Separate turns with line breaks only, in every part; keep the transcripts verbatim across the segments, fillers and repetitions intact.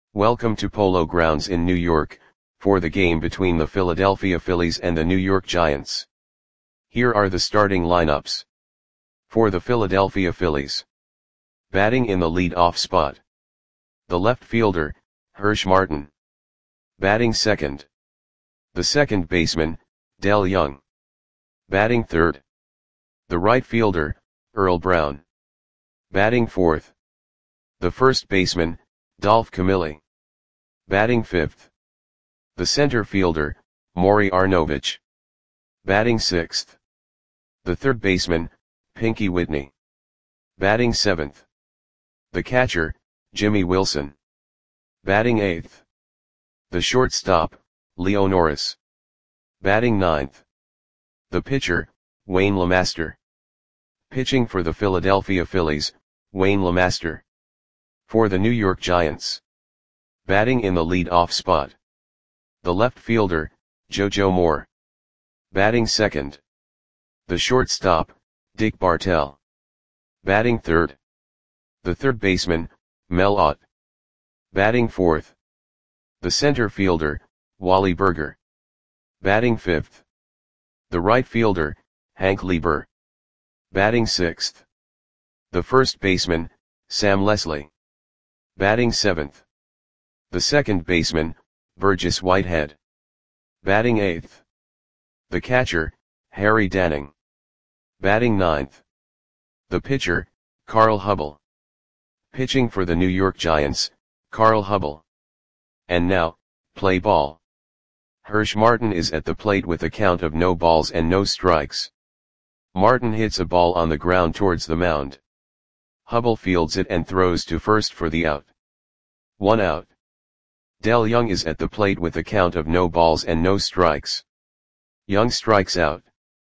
Welcome to Polo Grounds in New York, for the game between the Philadelphia Phillies and the New York Giants. Here are the starting lineups. For the Philadelphia Phillies. Batting in the lead-off spot. The left fielder, Hirsch Martin. Batting second. The second baseman, Dell Young. Batting third. The right fielder, Earl Brown. Batting fourth. The first baseman, Dolph Camilli. Batting fifth. The center fielder, Maury Arnovich. Batting sixth. The third baseman, Pinky Whitney. Batting seventh. The catcher, Jimmy Wilson. Batting eighth. The shortstop, Leo Norris. Batting ninth. The pitcher, Wayne LeMaster. Pitching for the Philadelphia Phillies, Wayne LeMaster. For the New York Giants. Batting in the lead-off spot. The left fielder, JoJo Moore. Batting second. The shortstop, Dick Bartell. Batting third. The third baseman, Mel Ott. Batting fourth. The center fielder, Wally Burger. Batting fifth. The right fielder, Hank Lieber. Batting sixth. The first baseman, Sam Leslie. Batting seventh. The second baseman, Burgess Whitehead. Batting eighth. The catcher, Harry Danning. Batting ninth. The pitcher, Carl Hubble. Pitching for the New York Giants, Carl Hubble. And now, play ball. Hirsch Martin is at the plate with a count of no balls and no strikes. Martin hits a ball on the ground towards the mound. Hubble fields it and throws to first for the out. One out. Dell Young is at the plate with a count of no balls and no strikes. Young strikes out.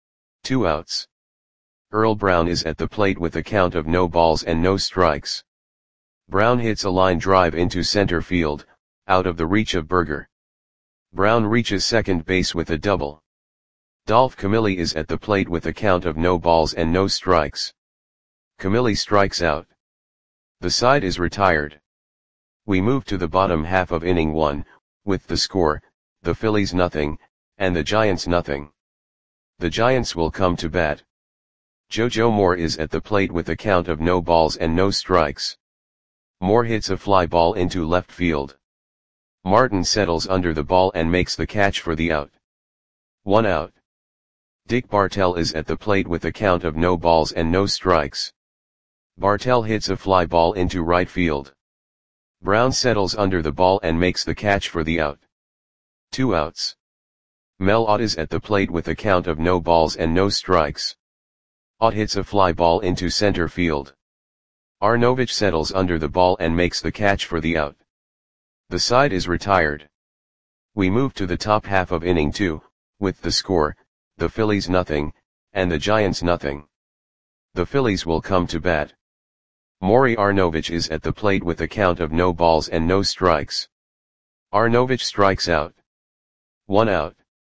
Two outs. Earl Brown is at the plate with a count of no balls and no strikes. Brown hits a line drive into center field, out of the reach of Burger. Brown reaches second base with a double. Dolph Camilli is at the plate with a count of no balls and no strikes. Camilli strikes out. The side is retired. We move to the bottom half of inning one, with the score, the Phillies nothing, and the Giants nothing. The Giants will come to bat. JoJo Moore is at the plate with a count of no balls and no strikes. Moore hits a fly ball into left field. Martin settles under the ball and makes the catch for the out. One out. Dick Bartell is at the plate with a count of no balls and no strikes. Bartell hits a fly ball into right field. Brown settles under the ball and makes the catch for the out. Two outs. Mel Ott is at the plate with a count of no balls and no strikes. Ott hits a fly ball into center field. Arnovich settles under the ball and makes the catch for the out. The side is retired. We move to the top half of inning two, with the score, the Phillies nothing, and the Giants nothing. The Phillies will come to bat. Maury Arnovich is at the plate with a count of no balls and no strikes. Arnovich strikes out. One out.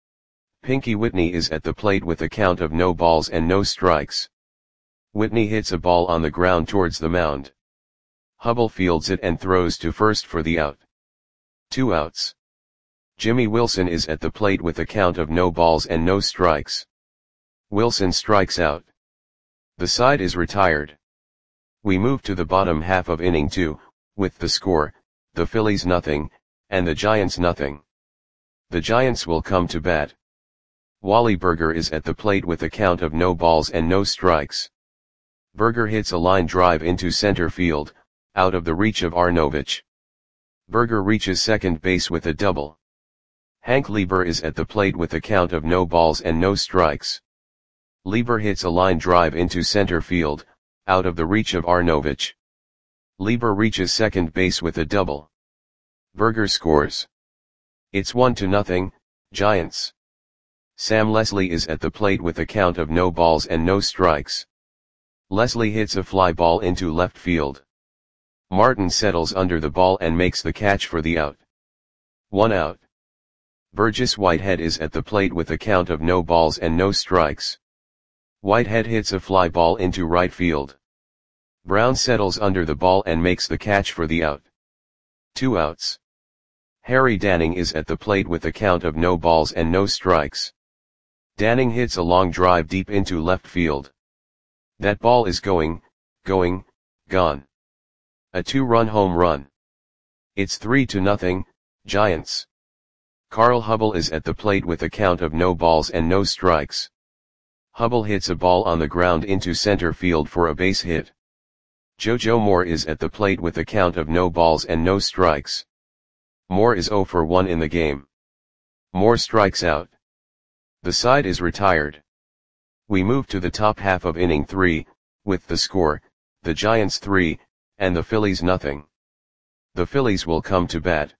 Pinky Whitney is at the plate with a count of no balls and no strikes. Whitney hits a ball on the ground towards the mound. Hubble fields it and throws to first for the out. Two outs. Jimmy Wilson is at the plate with a count of no balls and no strikes. Wilson strikes out. The side is retired. We move to the bottom half of inning two, with the score, the Phillies nothing, and the Giants nothing. The Giants will come to bat. Wally Burger is at the plate with a count of no balls and no strikes. Burger hits a line drive into center field, out of the reach of Arnovich. Burger reaches second base with a double. Hank Lieber is at the plate with a count of no balls and no strikes. Lieber hits a line drive into center field, out of the reach of Arnovich. Lieber reaches second base with a double. Burger scores. It's one to nothing, Giants. Sam Leslie is at the plate with a count of no balls and no strikes. Leslie hits a fly ball into left field. Martin settles under the ball and makes the catch for the out. One out. Burgess Whitehead is at the plate with a count of no balls and no strikes. Whitehead hits a fly ball into right field. Brown settles under the ball and makes the catch for the out. Two outs. Harry Danning is at the plate with a count of no balls and no strikes. Danning hits a long drive deep into left field. That ball is going, going, gone. A two-run home run. It's three to nothing, Giants. Carl Hubble is at the plate with a count of no balls and no strikes. Hubble hits a ball on the ground into center field for a base hit. JoJo Moore is at the plate with a count of no balls and no strikes. Moore is zero for one in the game. Moore strikes out. The side is retired. We move to the top half of inning three, with the score, the Giants three, and the Phillies nothing. The Phillies will come to bat.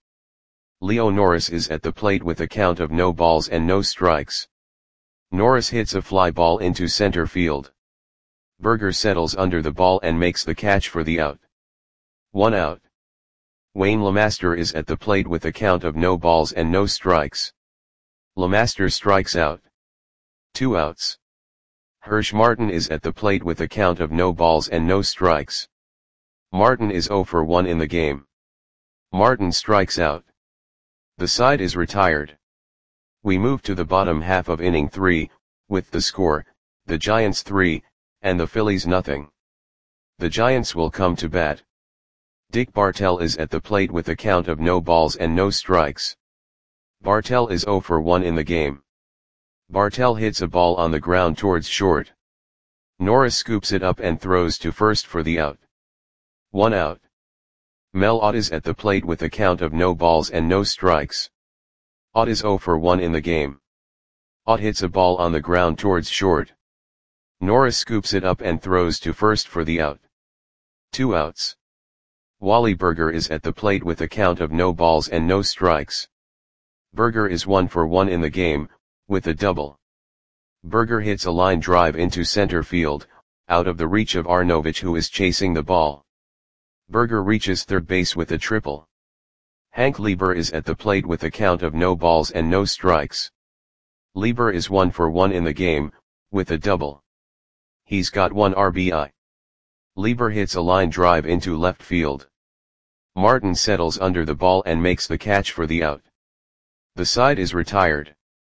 Leo Norris is at the plate with a count of no balls and no strikes. Norris hits a fly ball into center field. Berger settles under the ball and makes the catch for the out. One out. Wayne LeMaster is at the plate with a count of no balls and no strikes. LeMaster strikes out. Two outs. Hirsch Martin is at the plate with a count of no balls and no strikes. Martin is zero for one in the game. Martin strikes out. The side is retired. We move to the bottom half of inning three, with the score, the Giants three, and the Phillies nothing. The Giants will come to bat. Dick Bartell is at the plate with a count of no balls and no strikes. Bartell is zero for one in the game. Bartell hits a ball on the ground towards short. Norris scoops it up and throws to first for the out. One out. Mel Ott is at the plate with a count of no balls and no strikes. Ott is zero for one in the game. Ott hits a ball on the ground towards short. Norris scoops it up and throws to first for the out. Two outs. Wally Berger is at the plate with a count of no balls and no strikes. Berger is one for one in the game, with a double. Berger hits a line drive into center field, out of the reach of Arnovich, who is chasing the ball. Berger reaches third base with a triple. Hank Lieber is at the plate with a count of no balls and no strikes. Lieber is one for one in the game, with a double. He's got one R B I. Lieber hits a line drive into left field. Martin settles under the ball and makes the catch for the out. The side is retired.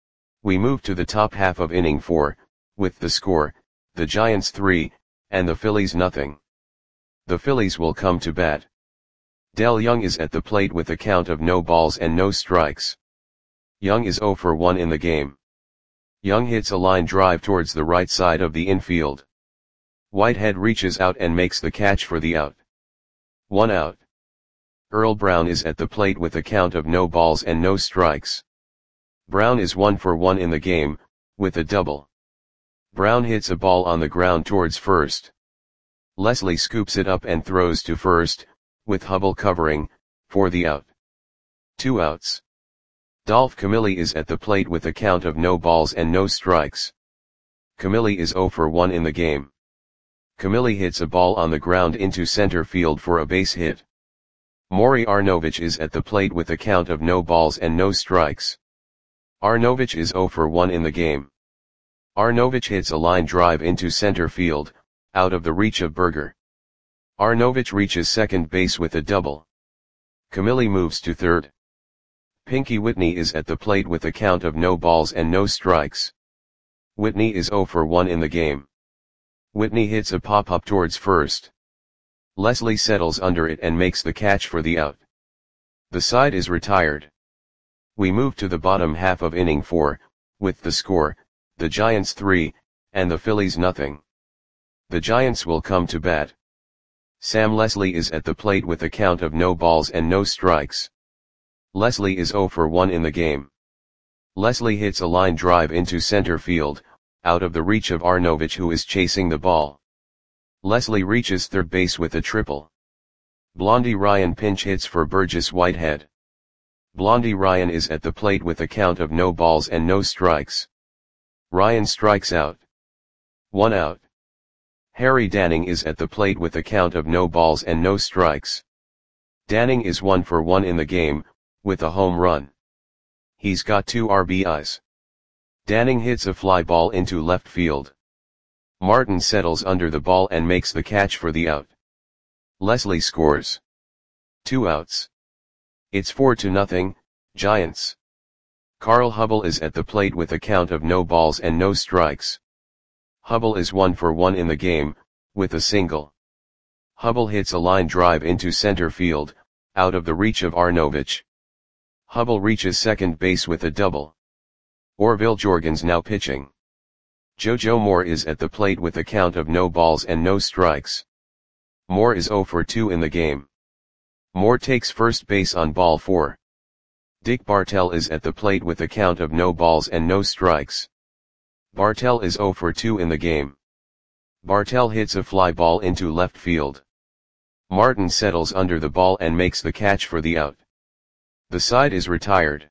We move to the top half of inning four, with the score, the Giants three, and the Phillies nothing. The Phillies will come to bat. Del Young is at the plate with a count of no balls and no strikes. Young is zero for one in the game. Young hits a line drive towards the right side of the infield. Whitehead reaches out and makes the catch for the out. One out. Earl Brown is at the plate with a count of no balls and no strikes. Brown is one for one in the game, with a double. Brown hits a ball on the ground towards first. Leslie scoops it up and throws to first, with Hubble covering, for the out. Two outs. Dolph Camilli is at the plate with a count of no balls and no strikes. Camilli is zero for one in the game. Camilli hits a ball on the ground into center field for a base hit. Maury Arnovich is at the plate with a count of no balls and no strikes. Arnovich is zero for one in the game. Arnovich hits a line drive into center field, out of the reach of Berger. Arnovich reaches second base with a double. Camilli moves to third. Pinky Whitney is at the plate with a count of no balls and no strikes. Whitney is zero for one in the game. Whitney hits a pop-up towards first. Leslie settles under it and makes the catch for the out. The side is retired. We move to the bottom half of inning four, with the score, the Giants three, and the Phillies nothing. The Giants will come to bat. Sam Leslie is at the plate with a count of no balls and no strikes. Leslie is zero for one in the game. Leslie hits a line drive into center field, out of the reach of Arnovich, who is chasing the ball. Leslie reaches third base with a triple. Blondie Ryan pinch hits for Burgess Whitehead. Blondie Ryan is at the plate with a count of no balls and no strikes. Ryan strikes out. One out. Harry Danning is at the plate with a count of no balls and no strikes. Danning is one for one in the game, with a home run. He's got two R B Is. Danning hits a fly ball into left field. Martin settles under the ball and makes the catch for the out. Leslie scores. Two outs. It's four to nothing, Giants. Carl Hubbell is at the plate with a count of no balls and no strikes. Hubbell is one for one in the game, with a single. Hubbell hits a line drive into center field, out of the reach of Arnovich. Hubbell reaches second base with a double. Orville Jorgens now pitching. JoJo Moore is at the plate with a count of no balls and no strikes. Moore is zero for two in the game. Moore takes first base on ball four. Dick Bartell is at the plate with a count of no balls and no strikes. Bartell is zero for two in the game. Bartell hits a fly ball into left field. Martin settles under the ball and makes the catch for the out. The side is retired.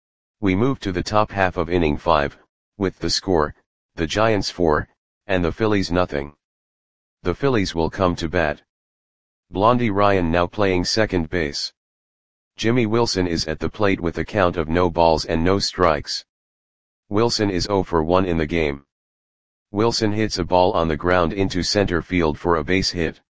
We move to the top half of inning five, with the score, the Giants four, and the Phillies nothing. The Phillies will come to bat. Blondie Ryan now playing second base. Jimmy Wilson is at the plate with a count of no balls and no strikes. Wilson is zero for one in the game. Wilson hits a ball on the ground into center field for a base hit.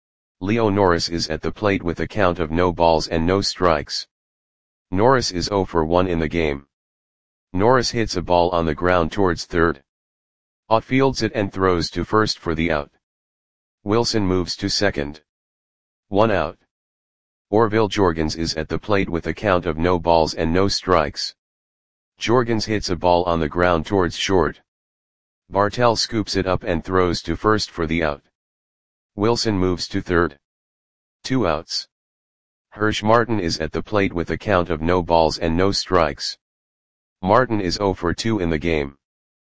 Leo Norris is at the plate with a count of no balls and no strikes. Norris is zero for one in the game. Norris hits a ball on the ground towards third. Ott fields it and throws to first for the out. Wilson moves to second. One out. Orville Jorgens is at the plate with a count of no balls and no strikes. Jorgens hits a ball on the ground towards short. Bartell scoops it up and throws to first for the out. Wilson moves to third. Two outs. Hirsch Martin is at the plate with a count of no balls and no strikes. Martin is zero for two in the game.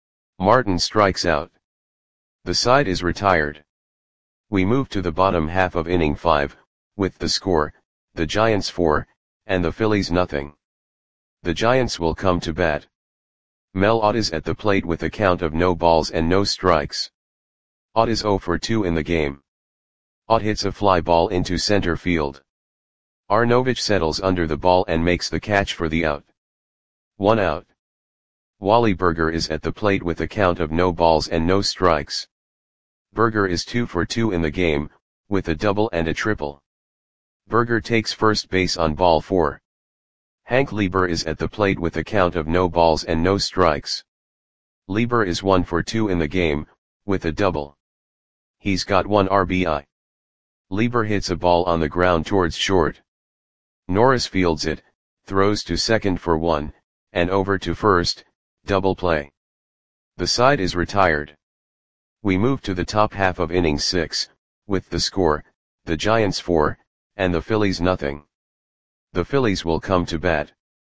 Martin strikes out. The side is retired. We move to the bottom half of inning five, with the score, the Giants four, and the Phillies nothing. The Giants will come to bat. Mel Ott is at the plate with a count of no balls and no strikes. Ott is zero for two in the game. Ott hits a fly ball into center field. Arnovich settles under the ball and makes the catch for the out. One out. Wally Berger is at the plate with a count of no balls and no strikes. Berger is two for two in the game, with a double and a triple. Berger takes first base on ball four. Hank Lieber is at the plate with a count of no balls and no strikes. Lieber is one for two in the game, with a double. He's got one R B I. Lieber hits a ball on the ground towards short. Norris fields it, throws to second for one, and over to first, double play. The side is retired. We move to the top half of inning six, with the score, the Giants four, and the Phillies nothing. The Phillies will come to bat.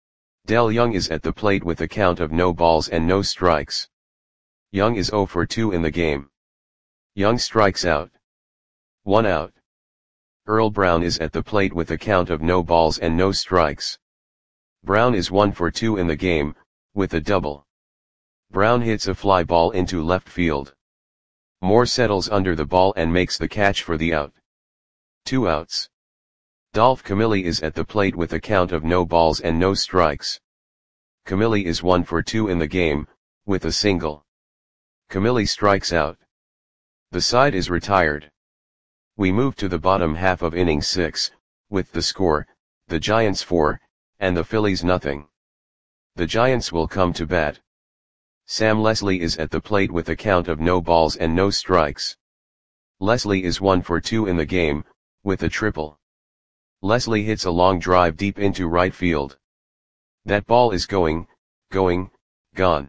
Del Young is at the plate with a count of no balls and no strikes. Young is zero for two in the game. Young strikes out. One out. Earl Brown is at the plate with a count of no balls and no strikes. Brown is one for two in the game, with a double. Brown hits a fly ball into left field. Moore settles under the ball and makes the catch for the out. Two outs. Dolph Camilli is at the plate with a count of no balls and no strikes. Camilli is one for two in the game, with a single. Camilli strikes out. The side is retired. We move to the bottom half of inning six, with the score, the Giants four, and the Phillies nothing. The Giants will come to bat. Sam Leslie is at the plate with a count of no balls and no strikes. Leslie is one for two in the game, with a triple. Leslie hits a long drive deep into right field. That ball is going, going, gone.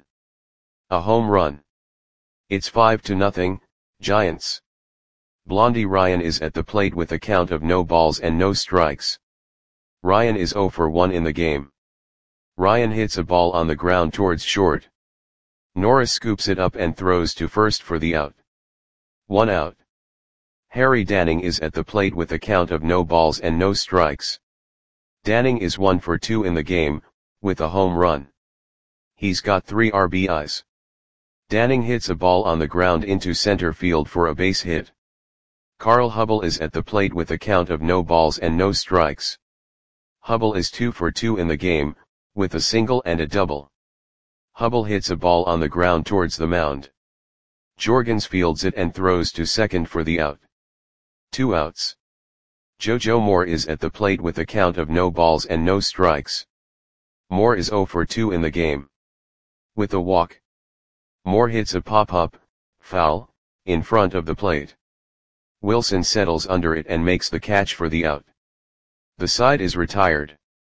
A home run. It's five to nothing, Giants. Blondie Ryan is at the plate with a count of no balls and no strikes. Ryan is zero for one in the game. Ryan hits a ball on the ground towards short. Norris scoops it up and throws to first for the out. One out. Harry Danning is at the plate with a count of no balls and no strikes. Danning is one for two in the game, with a home run. He's got three R B Is. Danning hits a ball on the ground into center field for a base hit. Carl Hubbell is at the plate with a count of no balls and no strikes. Hubbell is two for two in the game, with a single and a double. Hubbell hits a ball on the ground towards the mound. Jorgens fields it and throws to second for the out. Two outs. Jojo Moore is at the plate with a count of no balls and no strikes. Moore is zero for two in the game. With a walk, Moore hits a pop-up, foul, in front of the plate. Wilson settles under it and makes the catch for the out. The side is retired.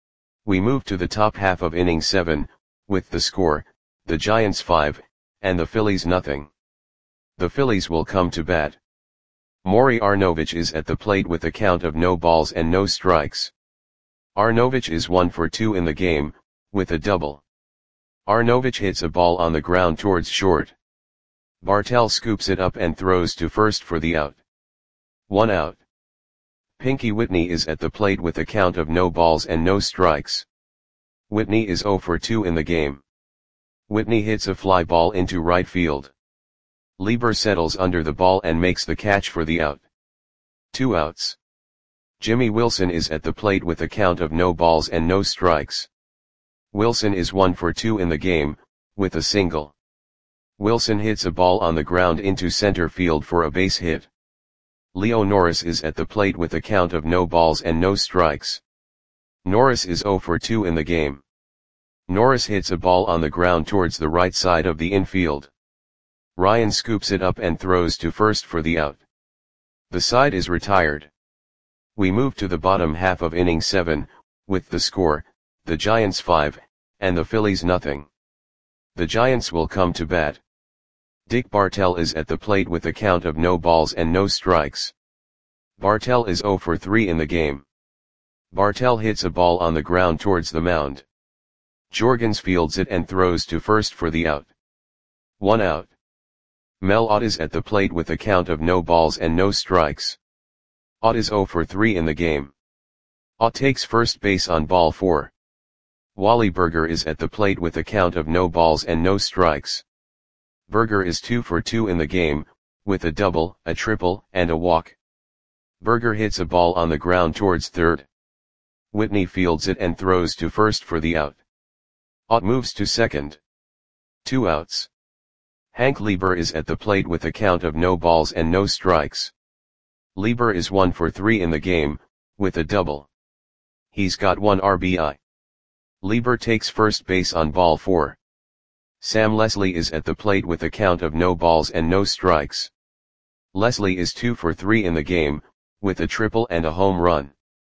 We move to the top half of inning seven, with the score, the Giants five, and the Phillies nothing. The Phillies will come to bat. Maury Arnovich is at the plate with a count of no balls and no strikes. Arnovich is one for two in the game, with a double. Arnovich hits a ball on the ground towards short. Bartell scoops it up and throws to first for the out. One out. Pinky Whitney is at the plate with a count of no balls and no strikes. Whitney is zero for two in the game. Whitney hits a fly ball into right field. Lieber settles under the ball and makes the catch for the out. Two outs. Jimmy Wilson is at the plate with a count of no balls and no strikes. Wilson is one for two in the game, with a single. Wilson hits a ball on the ground into center field for a base hit. Leo Norris is at the plate with a count of no balls and no strikes. Norris is zero for two in the game. Norris hits a ball on the ground towards the right side of the infield. Ryan scoops it up and throws to first for the out. The side is retired. We move to the bottom half of inning seven, with the score, the Giants five, and the Phillies nothing. The Giants will come to bat. Dick Bartell is at the plate with a count of no balls and no strikes. Bartell is zero for three in the game. Bartell hits a ball on the ground towards the mound. Jorgens fields it and throws to first for the out. One out. Mel Ott is at the plate with a count of no balls and no strikes. Ott is zero for three in the game. Ott takes first base on ball four. Wally Berger is at the plate with a count of no balls and no strikes. Berger is two for two in the game, with a double, a triple, and a walk. Berger hits a ball on the ground towards third. Whitney fields it and throws to first for the out. Ott moves to second. Two outs. Hank Lieber is at the plate with a count of no balls and no strikes. Lieber is one for three in the game, with a double. He's got one R B I. Lieber takes first base on ball four. Sam Leslie is at the plate with a count of no balls and no strikes. Leslie is two for three in the game, with a triple and a home run.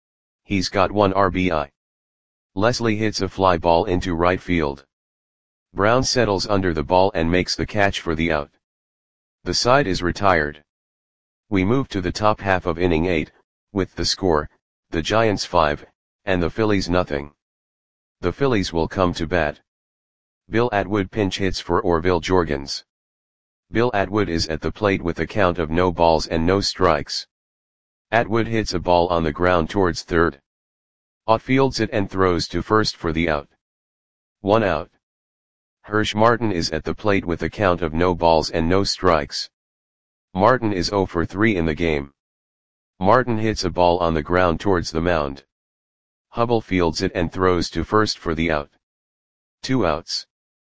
He's got one R B I. Leslie hits a fly ball into right field. Brown settles under the ball and makes the catch for the out. The side is retired. We move to the top half of inning eight, with the score, the Giants five, and the Phillies nothing. The Phillies will come to bat. Bill Atwood pinch hits for Orville Jorgens. Bill Atwood is at the plate with a count of no balls and no strikes. Atwood hits a ball on the ground towards third. Ott fields it and throws to first for the out. One out. Hirsch Martin is at the plate with a count of no balls and no strikes. Martin is zero for three in the game. Martin hits a ball on the ground towards the mound. Hubble fields it and throws to first for the out. Two outs.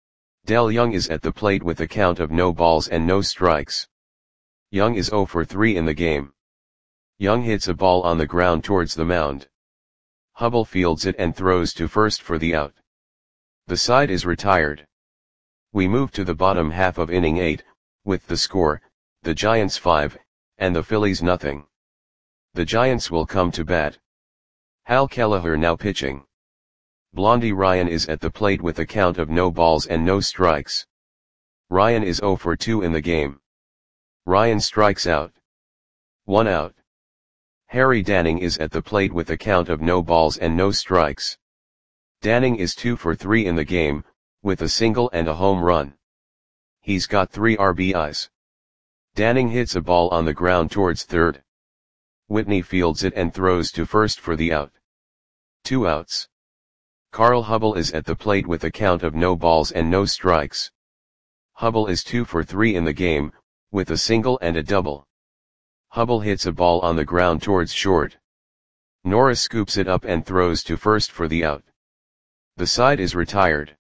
Del Young is at the plate with a count of no balls and no strikes. Young is zero for three in the game. Young hits a ball on the ground towards the mound. Hubble fields it and throws to first for the out. The side is retired. We move to the bottom half of inning eight, with the score, the Giants five, and the Phillies nothing. The Giants will come to bat. Hal Kelleher now pitching. Blondie Ryan is at the plate with a count of no balls and no strikes. Ryan is zero for two in the game. Ryan strikes out. One out. Harry Danning is at the plate with a count of no balls and no strikes. Danning is two for three in the game, with a single and a home run. He's got three R B Is. Danning hits a ball on the ground towards third. Whitney fields it and throws to first for the out. Two outs. Carl Hubble is at the plate with a count of no balls and no strikes. Hubble is two for three in the game, with a single and a double. Hubble hits a ball on the ground towards short. Norris scoops it up and throws to first for the out. The side is retired.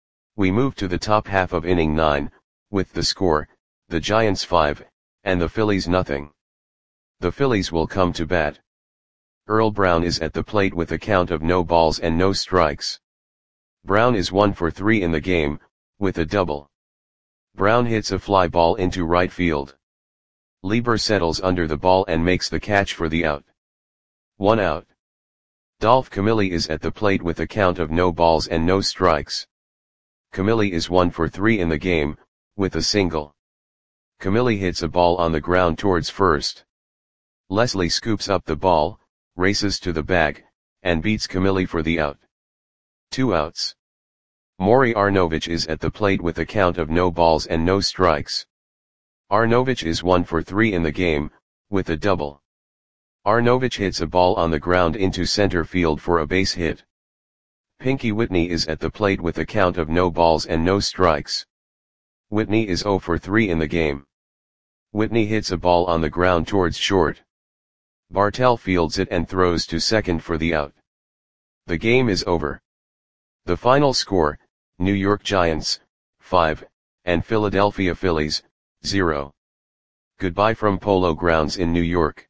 We move to the top half of inning nine, with the score, the Giants five, and the Phillies nothing. The Phillies will come to bat. Earl Brown is at the plate with a count of no balls and no strikes. Brown is one for three in the game, with a double. Brown hits a fly ball into right field. Lieber settles under the ball and makes the catch for the out. One out. Dolph Camilli is at the plate with a count of no balls and no strikes. Camilli is one for three in the game, with a single. Camilli hits a ball on the ground towards first. Leslie scoops up the ball, races to the bag, and beats Camilli for the out. Two outs. Maury Arnovich is at the plate with a count of no balls and no strikes. Arnovich is one for three in the game, with a double. Arnovich hits a ball on the ground into center field for a base hit. Pinky Whitney is at the plate with a count of no balls and no strikes. Whitney is zero for three in the game. Whitney hits a ball on the ground towards short. Bartell fields it and throws to second for the out. The game is over. The final score, New York Giants, five, and Philadelphia Phillies, zero. Goodbye from Polo Grounds in New York.